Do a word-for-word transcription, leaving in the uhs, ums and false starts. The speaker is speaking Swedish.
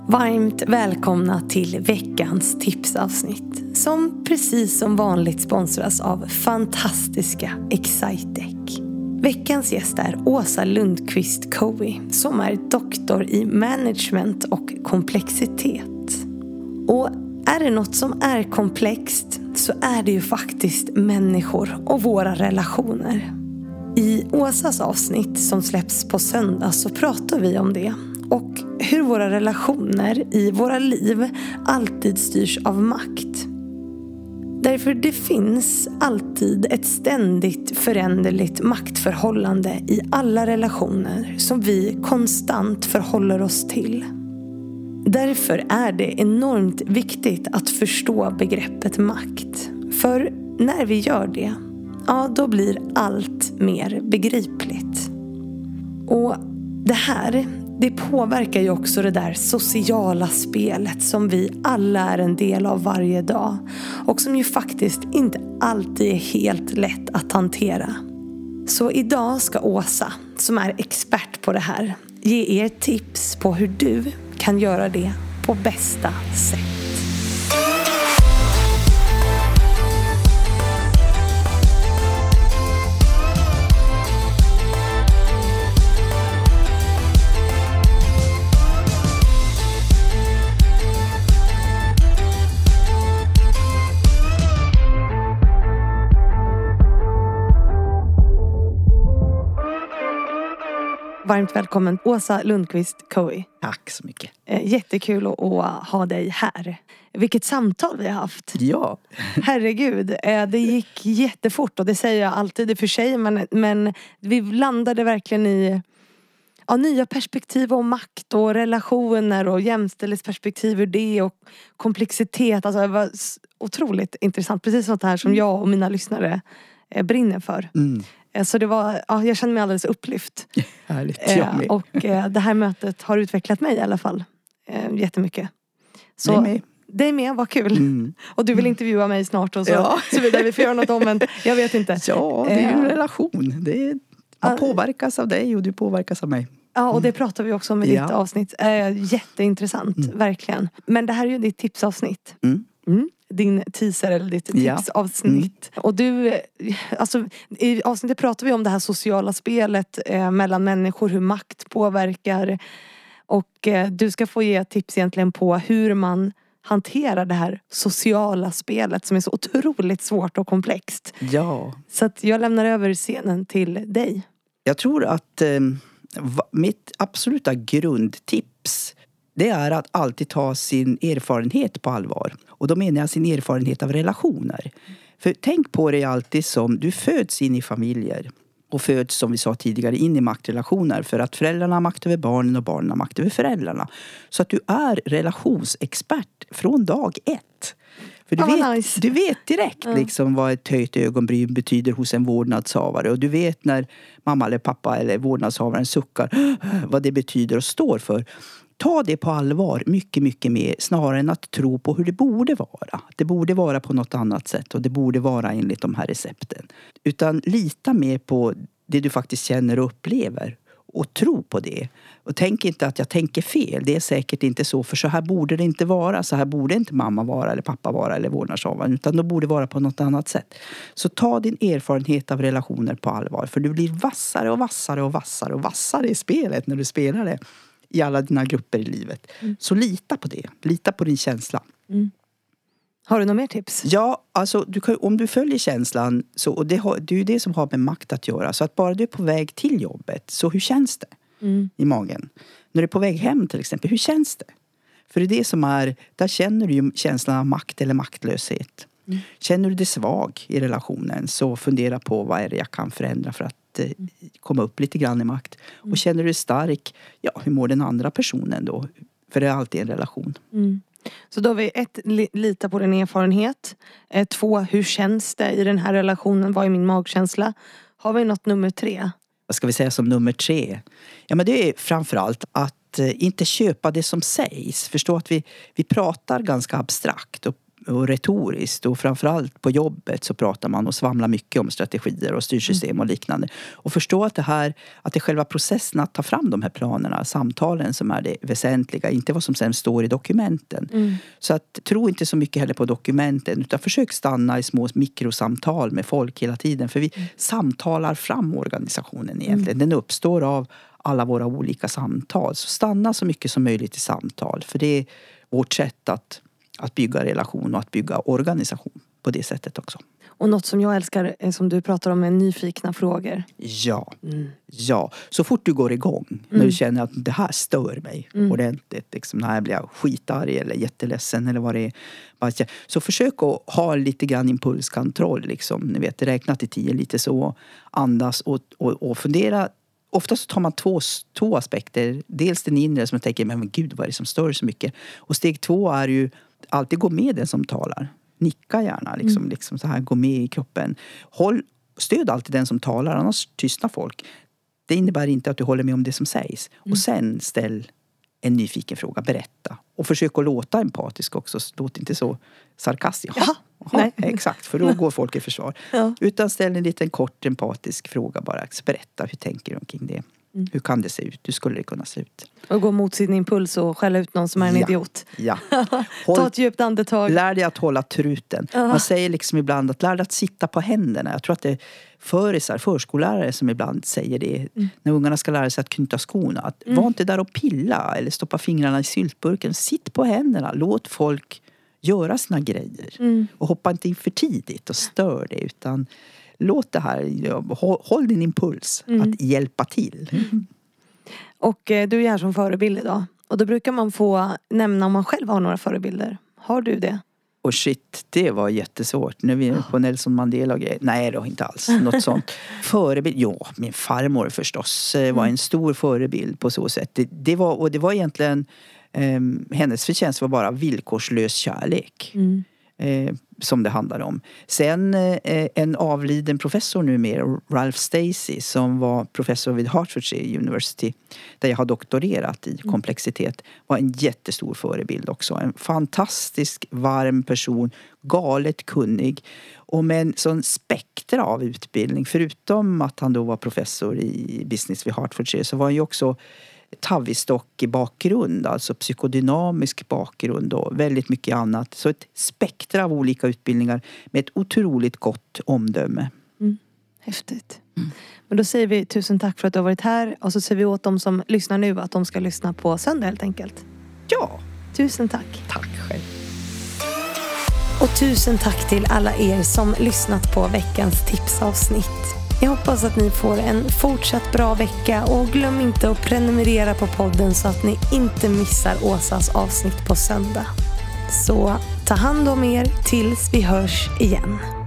Varmt välkomna till veckans tipsavsnitt som precis som vanligt sponsras av fantastiska Excitec. Veckans gäst är Åsa Lundqvist Cowie som är doktor i management och komplexitet. Och är det något som är komplext så är det ju faktiskt människor och våra relationer. I Åsas avsnitt som släpps på söndag så pratar vi om det. Och hur våra relationer i våra liv alltid styrs av makt. Därför det finns alltid ett ständigt föränderligt maktförhållande i alla relationer som vi konstant förhåller oss till. Därför är det enormt viktigt att förstå begreppet makt. För när vi gör det, ja då blir allt mer begripligt. Och det här, det påverkar ju också det där sociala spelet som vi alla är en del av varje dag. Och som ju faktiskt inte alltid är helt lätt att hantera. Så idag ska Åsa, som är expert på det här, ge er tips på hur du kan göra det på bästa sätt. Varmt välkommen Åsa Lundqvist Cowie. Tack så mycket. Jättekul att ha dig här. Vilket samtal vi har haft. Ja. Herregud, det gick jättefort och det säger jag alltid i och för sig. Men, men vi landade verkligen i ja, nya perspektiv om makt och relationer och jämställdhetsperspektiv ur det och komplexitet. Alltså det var otroligt intressant. Precis sånt här som jag och mina lyssnare brinner för. Mm. Så det var, ja, jag kände mig alldeles upplyft. Härligt, jag med. Och eh, det här mötet har utvecklat mig i alla fall. Eh, jättemycket. Så, det är med. Det är med, vad kul. Mm. Och du vill intervjua mig snart och så, ja. så vidare. Vi får göra något om, men jag vet inte. Ja, det är ju en relation. Det är, man påverkas av dig och du påverkas av mig. Ja, och det pratar vi också om i ja. ditt avsnitt. Eh, jätteintressant, mm. verkligen. Men det här är ju ditt tipsavsnitt. Mm. Mm. Din teaser eller ditt tipsavsnitt. Ja. Mm. Och du, alltså i avsnittet pratar vi om det här sociala spelet eh, mellan människor, hur makt påverkar. Och eh, du ska få ge tips egentligen på hur man hanterar det här sociala spelet som är så otroligt svårt och komplext. Ja. Så att jag lämnar över scenen till dig. Jag tror att eh, mitt absoluta grundtips det är att alltid ta sin erfarenhet på allvar. Och då menar jag sin erfarenhet av relationer. För tänk på det alltid som du föds in i familjer. Och föds, som vi sa tidigare, in i maktrelationer. För att föräldrarna har makt över barnen och barnen har makt över föräldrarna. Så att du är relationsexpert från dag ett. För du, oh, vet, nice. du vet direkt mm. liksom vad ett höjt ögonbryn betyder hos en vårdnadshavare. Och du vet när mamma eller pappa eller vårdnadshavaren suckar vad det betyder och står för. Ta det på allvar mycket, mycket mer snarare än att tro på hur det borde vara. Det borde vara på något annat sätt och det borde vara enligt de här recepten. Utan lita mer på det du faktiskt känner och upplever och tro på det. Och tänk inte att jag tänker fel. Det är säkert inte så, för så här borde det inte vara. Så här borde inte mamma vara eller pappa vara eller vårdnadshavaren, utan det borde vara på något annat sätt. Så ta din erfarenhet av relationer på allvar, för du blir vassare och vassare och vassare och vassare i spelet när du spelar det. I alla dina grupper i livet. Mm. Så lita på det. Lita på din känsla. Mm. Har du några mer tips? Ja, alltså du kan, om du följer känslan. Så, och det, har, det är ju det som har med makt att göra. Så att bara du är på väg till jobbet. Så hur känns det mm. i magen? När du är på väg hem till exempel. Hur känns det? För det är det som är. Där känner du ju känslan av makt eller maktlöshet. Mm. Känner du dig svag i relationen. Så fundera på vad är det jag kan förändra för att komma upp lite grann i makt. Och känner du dig stark, ja, hur mår den andra personen då? För det är alltid en relation. Mm. Så då har vi ett, li- lita på din erfarenhet. Eh, två, hur känns det i den här relationen? Vad är min magkänsla? Har vi något nummer tre? Vad ska vi säga som nummer tre? Ja, men det är framförallt att eh, inte köpa det som sägs. Förstå att vi, vi pratar ganska abstrakt. Och och retoriskt. Och framförallt på jobbet så pratar man och svamlar mycket om strategier och styrsystem och liknande. Och förstå att det här, att det är själva processen att ta fram de här planerna, samtalen som är det väsentliga. Inte vad som sen står i dokumenten. Mm. Så att tro inte så mycket heller på dokumenten. Utan försök stanna i små mikrosamtal med folk hela tiden. För vi mm. samtalar fram organisationen egentligen. Mm. Den uppstår av alla våra olika samtal. Så stanna så mycket som möjligt i samtal. För det är vårt sätt att, att bygga relation och att bygga organisation på det sättet också. Och något som jag älskar är som du pratar om är nyfikna frågor. Ja, mm. ja. Så fort du går igång, mm. när du känner att det här stör mig mm. ordentligt. Liksom, när jag blir skitarg eller jätteledsen eller vad det är. Så försök att ha lite grann impulskontroll. Liksom. Ni vet, räkna till tio lite så. Andas och, och, och fundera. Oftast tar man två, två aspekter. Dels den inre som jag tänker, men gud vad är det som stör så mycket. Och steg två är ju alltid gå med den som talar. Nicka gärna, liksom, mm. liksom så här, gå med i kroppen. Håll, stöd alltid den som talar, annars tystnar folk. Det innebär inte att du håller med om det som sägs. Mm. Och sen ställ en nyfiken fråga, berätta. Och försök att låta empatisk också, låt inte så sarkastisk. Jaha, Jaha, nej. Exakt, för då går folk i försvar. Ja. Utan ställ en liten kort empatisk fråga bara. Berätta, hur tänker du omkring det? Mm. Hur kan det se ut? Hur skulle det kunna se ut? Och gå mot sin impuls och skälla ut någon som är en ja. idiot. Ja. Håll, Ta ett djupt andetag. Lär dig att hålla truten. Uh-huh. Man säger liksom ibland att lär dig att sitta på händerna. Jag tror att det är förisar, förskollärare som ibland säger det. Mm. När ungarna ska lära sig att knyta skorna. Att mm. var inte där och pilla eller stoppa fingrarna i syltburken. Sitt på händerna. Låt folk göra sina grejer. Mm. Och hoppa inte in för tidigt och stör det. Utan låt det här, håll din impuls mm. att hjälpa till. Mm. Och eh, du är här som förebild idag. Och då brukar man få nämna om man själv har några förebilder. Har du det? Och shit, det var jättesvårt. Nu är vi på Nelson Mandela och grejer. Nej då, inte alls. Något sånt. Förebild, ja, min farmor förstås var en stor förebild på så sätt. Det, det var, och det var egentligen, eh, hennes förtjänst var bara villkorslös kärlek. Mm. Eh, som det handlar om. Sen eh, en avliden professor numera, Ralph Stacey, som var professor vid Hertfordshire University, där jag har doktorerat i komplexitet, var en jättestor förebild också. En fantastisk, varm person, galet kunnig och med en sån spektra av utbildning. Förutom att han då var professor i business vid Hertfordshire så var han ju också Tavistock i bakgrund, alltså psykodynamisk bakgrund och väldigt mycket annat. Så ett spektra av olika utbildningar med ett otroligt gott omdöme. Mm. Häftigt. Mm. Men då säger vi tusen tack för att du har varit här och så säger vi åt de som lyssnar nu att de ska lyssna på söndag helt enkelt. Ja. Tusen tack. Tack själv. Och tusen tack till alla er som lyssnat på veckans tipsavsnitt. Jag hoppas att ni får en fortsatt bra vecka och glöm inte att prenumerera på podden så att ni inte missar Åsas avsnitt på söndag. Så ta hand om er tills vi hörs igen.